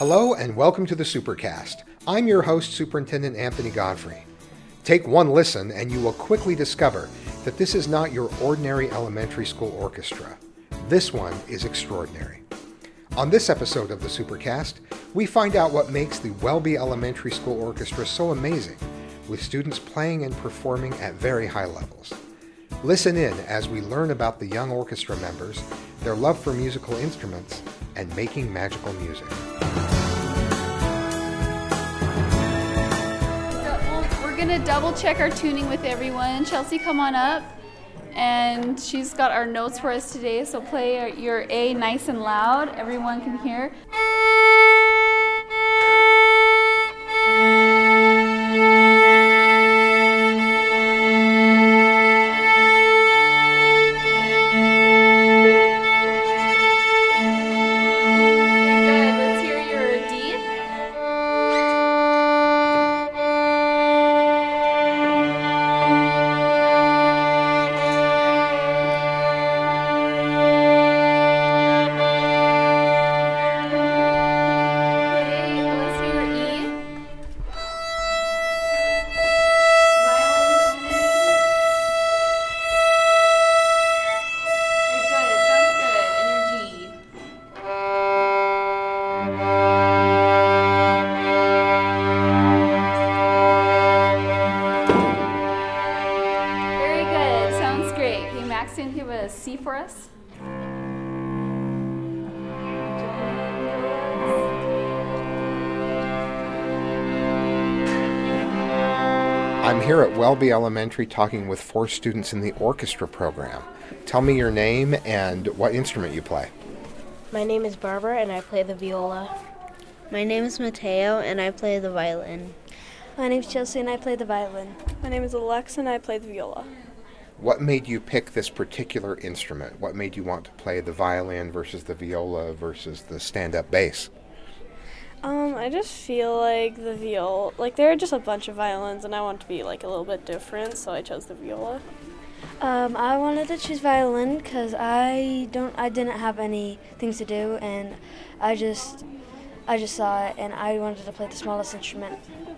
Hello and welcome to the Supercast. I'm your host, Superintendent Anthony Godfrey. Take one listen and you will quickly discover that this is not your ordinary elementary school orchestra. This one is extraordinary. On this episode of the Supercast, we find out what makes the Welby Elementary School Orchestra so amazing, with students playing and performing at very high levels. Listen in as we learn about the young orchestra members, their love for musical instruments, and making magical music. We're going to double check our tuning with everyone. Chelsea, come on up. And she's got our notes for us today, so play your A nice and loud. Everyone can hear. Give a C for us. I'm here at Welby Elementary talking with 4 students in the orchestra program. Tell me your name and what instrument you play. My name is Barbara and I play the viola. My name is Mateo and I play the violin. My name is Chelsea and I play the violin. My name is Alexa and I play the viola. What made you pick this particular instrument? What made you want to play the violin versus the viola versus the stand-up bass? I just feel like the viola, there are just a bunch of violins and I want to be a little bit different, so I chose the viola. I wanted to choose violin because I didn't have any things to do, and I just saw it and I wanted to play the smallest instrument.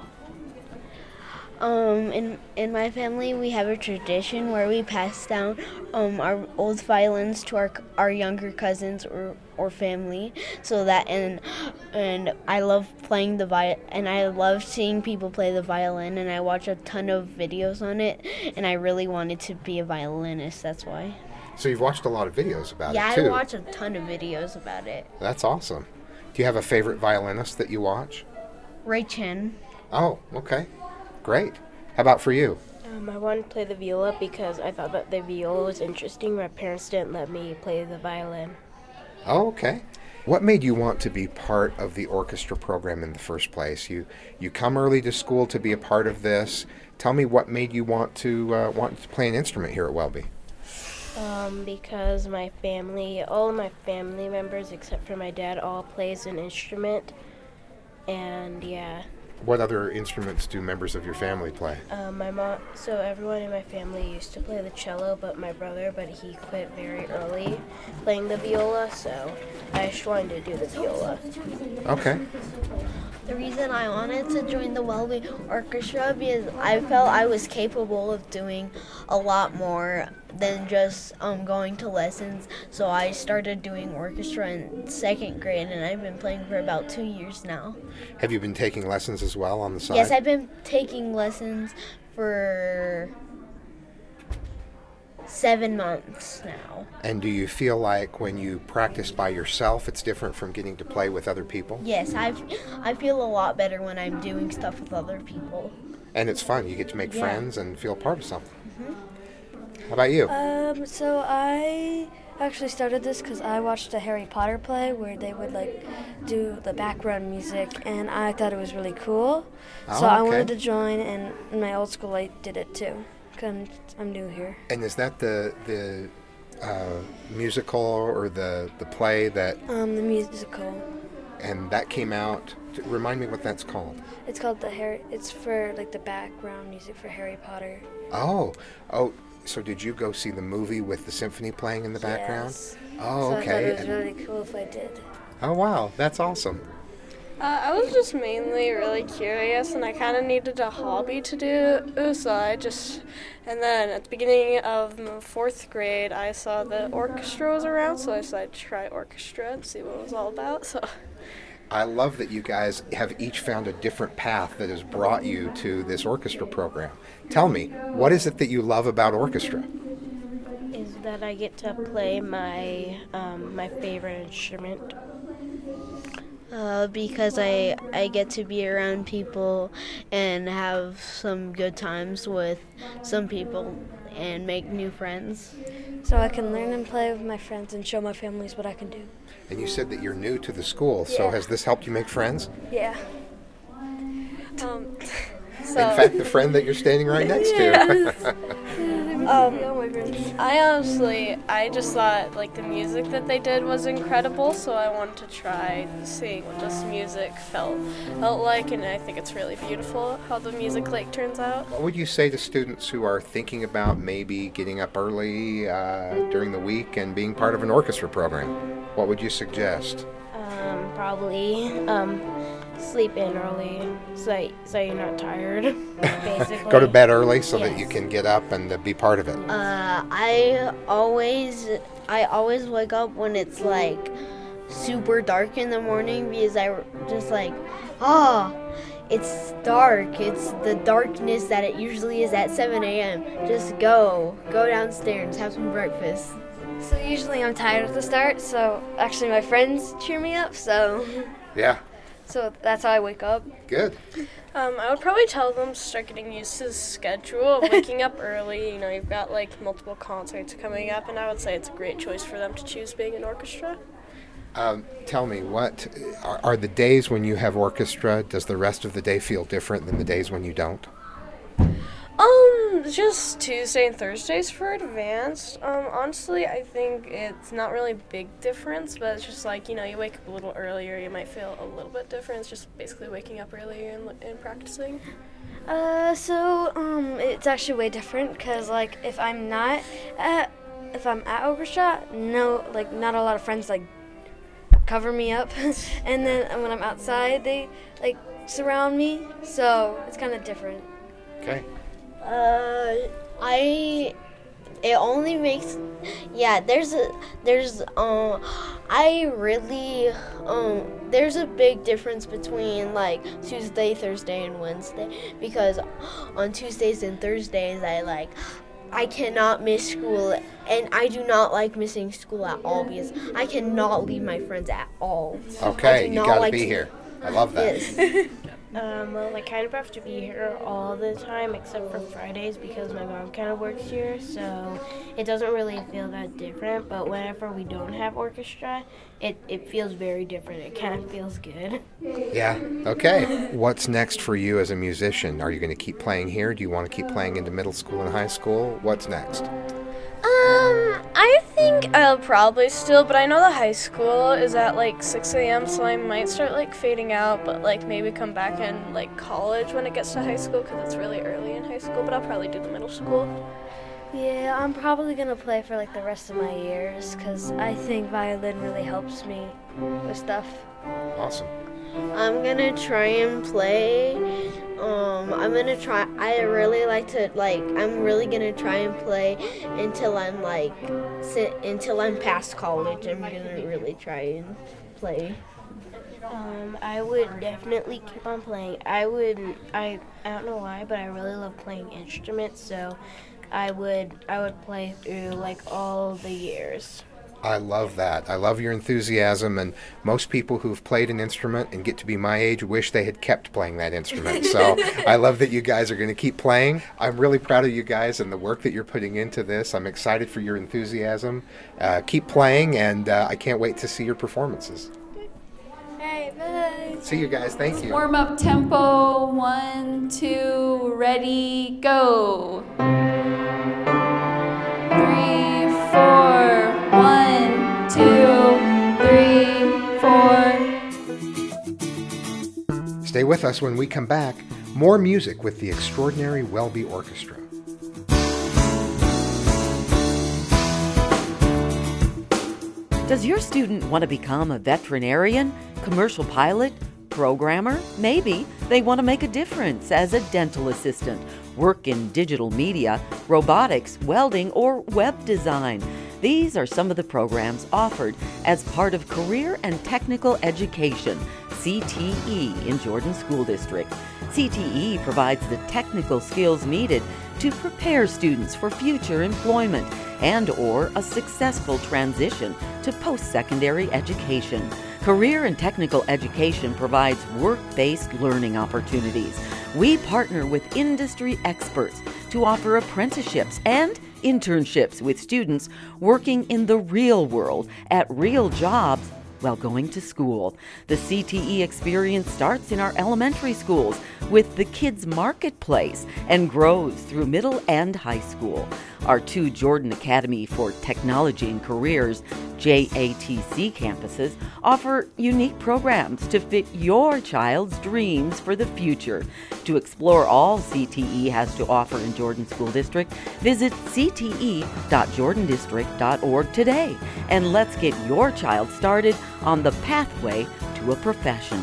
In my family, we have a tradition where we pass down our old violins to our younger cousins or family. So that and I love playing and I love seeing people play the violin, and I watch a ton of videos on it, and I really wanted to be a violinist. That's why. So you've watched a lot of videos about it too. Yeah, I watch a ton of videos about it. That's awesome. Do you have a favorite violinist that you watch? Ray Chen. Oh, okay. Great. How about for you? I wanted to play the viola because I thought that the viola was interesting. My parents didn't let me play the violin. Oh, okay. What made you want to be part of the orchestra program in the first place? You come early to school to be a part of this. Tell me what made you want to play an instrument here at Welby. Because all of my family members except for my dad all plays an instrument, and yeah. What other instruments do members of your family play? My mom. So everyone in my family used to play the cello, but he quit very early playing the viola, so I just wanted to do the viola. Okay. The reason I wanted to join the Welby Orchestra because I felt I was capable of doing a lot more than just going to lessons. So I started doing orchestra in 2nd grade, and I've been playing for about 2 years now. Have you been taking lessons as well on the side? Yes, I've been taking lessons for 7 months now. And do you feel like when you practice by yourself, it's different from getting to play with other people? Yes, I feel a lot better when I'm doing stuff with other people. And it's fun. You get to make friends and feel part of something. Mm-hmm. How about you? So I actually started this because I watched a Harry Potter play where they would do the background music, and I thought it was really cool. So I wanted to join, and in my old school I did it too. I'm new here. And is that the musical or the play that? The musical. And that came out. Remind me what that's called. It's called It's for the background music for Harry Potter. Oh. So did you go see the movie with the symphony playing in the background? Yes. Oh, okay. So I thought it was really cool if I did. Oh, wow. That's awesome. I was just mainly really curious, and I kind of needed a hobby to do, so and then at the beginning of 4th grade, I saw the orchestra was around, so I decided to try orchestra and see what it was all about, so. I love that you guys have each found a different path that has brought you to this orchestra program. Tell me, what is it that you love about orchestra? Is that I get to play my my favorite instrument. Because I get to be around people and have some good times with some people and make new friends. So I can learn and play with my friends and show my families what I can do. And you said that you're new to the school, so has this helped you make friends? Yeah. In fact, the friend that you're standing right next to. I just thought like the music that they did was incredible, so I wanted to try seeing what this music felt like, and I think it's really beautiful how the music like turns out. What would you say to students who are thinking about maybe getting up early during the week and being part of an orchestra program? What would you suggest? Probably sleep in early so you're not tired, basically. Go to bed early so that you can get up and be part of it. I always wake up when it's like super dark in the morning because I just like, it's dark. It's the darkness that it usually is at 7 a.m. Just go downstairs, have some breakfast. So usually I'm tired at the start, so actually my friends cheer me up, so. Yeah. So that's how I wake up. Good. I would probably tell them to start getting used to the schedule of waking up early. You know, you've got like multiple concerts coming up, and I would say it's a great choice for them to choose being an orchestra. Tell me, what are the days when you have orchestra, does the rest of the day feel different than the days when you don't? Just Tuesday and Thursdays for advanced. Honestly, I think it's not really a big difference, but it's just like, you know, you wake up a little earlier, you might feel a little bit different. It's just basically waking up earlier and practicing. It's actually way different because, like, if I'm at orchestra, not a lot of friends, like, cover me up. And then when I'm outside, they, like, surround me. So it's kind of different. Okay. There's a big difference between like Tuesday, Thursday, and Wednesday, because on Tuesdays and Thursdays I cannot miss school, and I do not like missing school at all because I cannot leave my friends at all. Okay, you gotta be here. I love that. Yes. Well, I kind of have to be here all the time except for Fridays because my mom kind of works here, so it doesn't really feel that different, but whenever we don't have orchestra, it feels very different. It kind of feels good. Yeah, okay. What's next for you as a musician? Are you going to keep playing here? Do you want to keep playing into middle school and high school? What's next? I think I'll probably still, but I know the high school is at like 6 a.m., so I might start like fading out, but like maybe come back in like college when it gets to high school because it's really early in high school, but I'll probably do the middle school. Yeah, I'm probably going to play for like the rest of my years because I think violin really helps me with stuff. Awesome. I'm gonna try and play. I'm really gonna try and play until I'm past college. I'm gonna really try and play. I would definitely keep on playing. I don't know why, but I really love playing instruments, so I would play through like all the years. I love that. I love your enthusiasm, and most people who've played an instrument and get to be my age wish they had kept playing that instrument. So I love that you guys are going to keep playing. I'm really proud of you guys and the work that you're putting into this. I'm excited for your enthusiasm. Keep playing, and I can't wait to see your performances. Hey, bye. See you guys. Thank you. Warm up tempo. 1, 2, ready, go. 3, 4. 1, 2, 3, 4. Stay with us when we come back. More music with the Extraordinary Welby Orchestra. Does your student want to become a veterinarian, commercial pilot, programmer? Maybe they want to make a difference as a dental assistant, work in digital media, robotics, welding, or web design. These are some of the programs offered as part of Career and Technical Education, CTE, in Jordan School District. CTE provides the technical skills needed to prepare students for future employment and/or a successful transition to post-secondary education. Career and Technical Education provides work-based learning opportunities. We partner with industry experts to offer apprenticeships and internships with students working in the real world at real jobs while going to school. The CTE experience starts in our elementary schools with the Kids Marketplace and grows through middle and high school. Our 2 Jordan Academy for Technology and Careers, JATC campuses, offer unique programs to fit your child's dreams for the future. To explore all CTE has to offer in Jordan School District, visit cte.jordandistrict.org today, and let's get your child started on the pathway to a profession.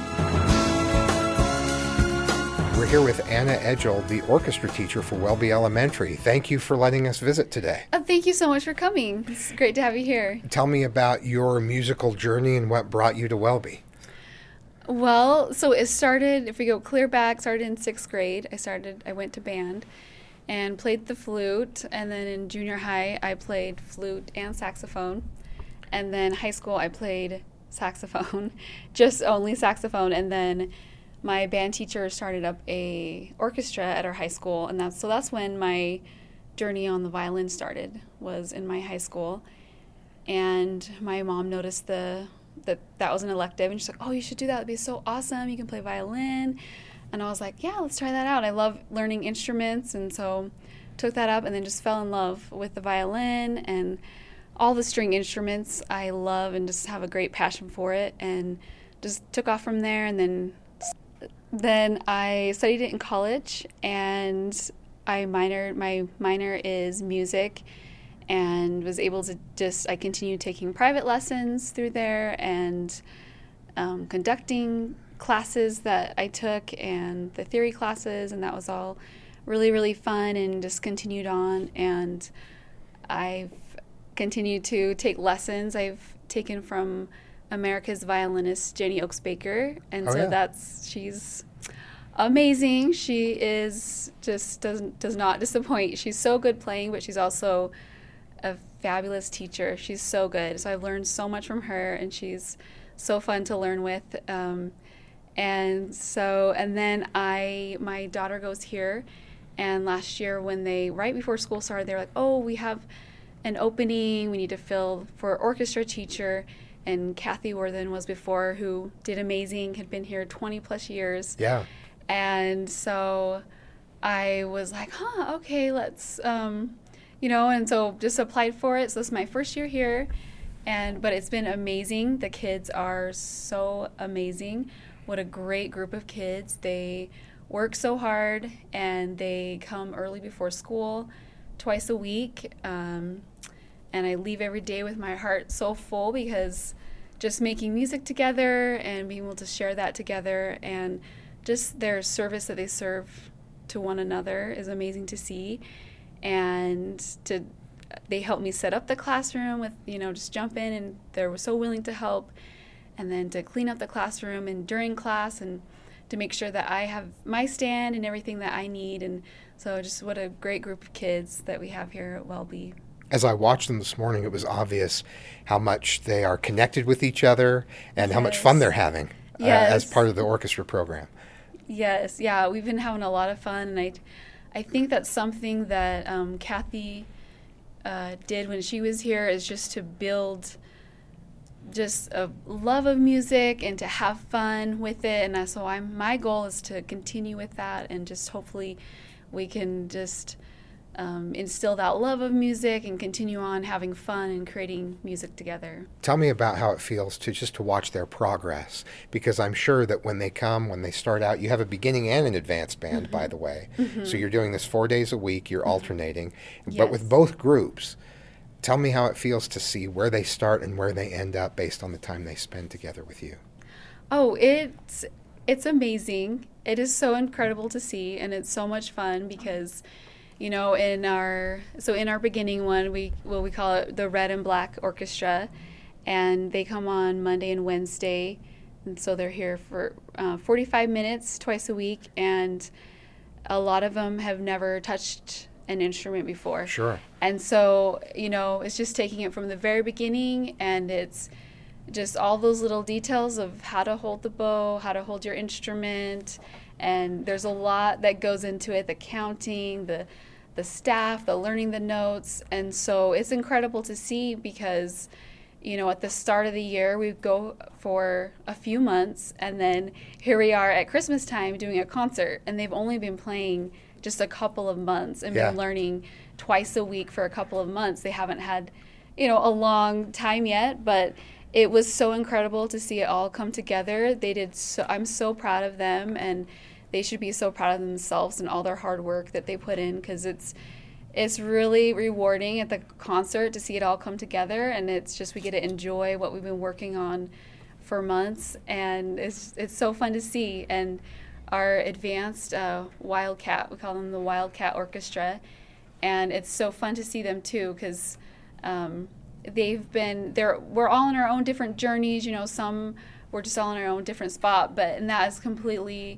We're here with Anna Edgel, the orchestra teacher for Welby Elementary. Thank you for letting us visit today. Thank you so much for coming. It's great to have you here. Tell me about your musical journey and what brought you to Welby. Well, so it started, if we go clear back, started in 6th grade. I went to band and played the flute. And then in junior high, I played flute and saxophone. And then high school, I played saxophone, just only saxophone. And then my band teacher started up a orchestra at our high school, and that's when my journey on the violin started, was in my high school. And my mom noticed that was an elective, and she's like, "Oh, you should do that. It'd be so awesome. You can play violin." And I was like, "Yeah, let's try that out." I love learning instruments, and so took that up, and then just fell in love with the violin and all the string instruments. I love and just have a great passion for it, and just took off from there. And then I studied it in college, and my minor is music, and was able to I continued taking private lessons through there and conducting classes that I took and the theory classes, and that was all really, really fun, and just continued on. And I've continued to take lessons. I've taken from America's violinist Jenny Oaks Baker, and she's amazing. She is just does not disappoint. She's so good playing, but she's also a fabulous teacher. She's so good. So I've learned so much from her, and she's so fun to learn with. And then my daughter goes here, and last year right before school started, they were like, "Oh, we have an opening. We need to fill for orchestra teacher." And Kathy Worthen was before, who did amazing, had been here 20 plus years. Yeah. And so I was like, okay, let's, and so just applied for it. So this is my first year here, but it's been amazing. The kids are so amazing. What a great group of kids. They work so hard, and they come early before school twice a week. And I leave every day with my heart so full, because just making music together and being able to share that together, and just their service that they serve to one another is amazing to see. And they helped me set up the classroom with, just jump in, and they were so willing to help. And then to clean up the classroom and during class, and to make sure that I have my stand and everything that I need. And so just what a great group of kids that we have here at Welby. As I watched them this morning, it was obvious how much they are connected with each other and how much fun they're having as part of the orchestra program. Yes, yeah, we've been having a lot of fun, and I think that's something that Kathy did when she was here, is just to build just a love of music and to have fun with it. And so my goal is to continue with that, and just hopefully we can just instill that love of music and continue on having fun and creating music together. Tell me about how it feels to watch their progress, because I'm sure that when they start out, you have a beginning and an advanced band, by the way. Mm-hmm. So you're doing this 4 days a week, you're alternating, but with both groups. Tell me how it feels to see where they start and where they end up based on the time they spend together with you. Oh, It's amazing. It is so incredible to see, and it's so much fun because, in our beginning one, we call it the Red and Black Orchestra, and they come on Monday and Wednesday, and so they're here for 45 minutes twice a week, and a lot of them have never touched an instrument before. Sure. And so, it's just taking it from the very beginning, and it's just all those little details of how to hold the bow, how to hold your instrument, and there's a lot that goes into it, the counting, the staff, the learning the notes, and so it's incredible to see because, at the start of the year, we go for a few months, and then here we are at Christmas time doing a concert, and they've only been playing just a couple of months and been learning twice a week for a couple of months. They haven't had, a long time yet, but it was so incredible to see it all come together. They did so. I'm so proud of them, and they should be so proud of themselves and all their hard work that they put in, because it's really rewarding at the concert to see it all come together, and it's just we get to enjoy what we've been working on for months, and it's so fun to see. And our advanced Wildcat, we call them the Wildcat Orchestra, and it's so fun to see them too, because we're all in our own different journeys, some we're just all in our own different spot, and that is completely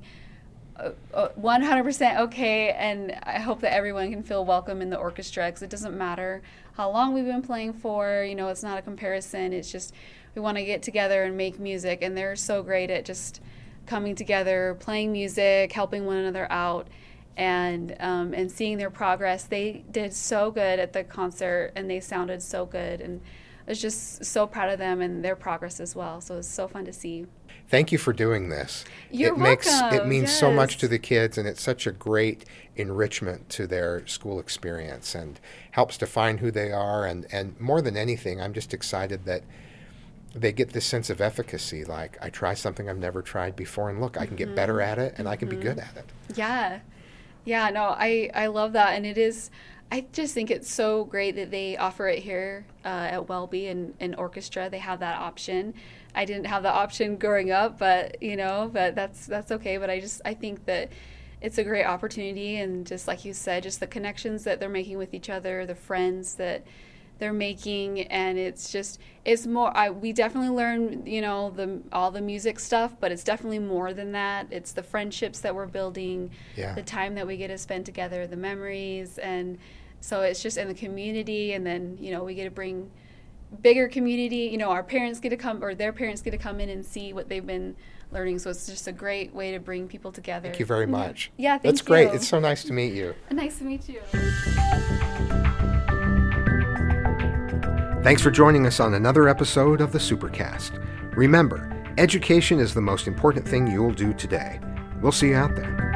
100% okay, and I hope that everyone can feel welcome in the orchestra, because it doesn't matter how long we've been playing for, it's not a comparison, it's just we want to get together and make music, and they're so great at just coming together, playing music, helping one another out, and seeing their progress. They did so good at the concert, and they sounded so good, and I was just so proud of them and their progress as well. So it's so fun to see. Thank you for doing this. You're welcome. It means so much to the kids, and it's such a great enrichment to their school experience and helps define who they are. And more than anything, I'm just excited that they get this sense of efficacy, like I try something I've never tried before, and look, I can get better at it, and I can be good at it. Yeah, no, I love that, and it is, I just think it's so great that they offer it here at Welby and orchestra. They have that option. I didn't have the option growing up, but that's okay. But I think that it's a great opportunity, and just like you said, just the connections that they're making with each other, the friends that they're making, and it's more, we definitely learn, all the music stuff, but it's definitely more than that. It's the friendships that we're building, the time that we get to spend together, the memories, and so it's just in the community, and then, we get to bring bigger community, our parents get to come, or their parents get to come in and see what they've been learning, so it's just a great way to bring people together. Thank you very much. Yeah, thank you. That's great. It's so nice to meet you. Nice to meet you. Thanks for joining us on another episode of the Supercast. Remember, education is the most important thing you'll do today. We'll see you out there.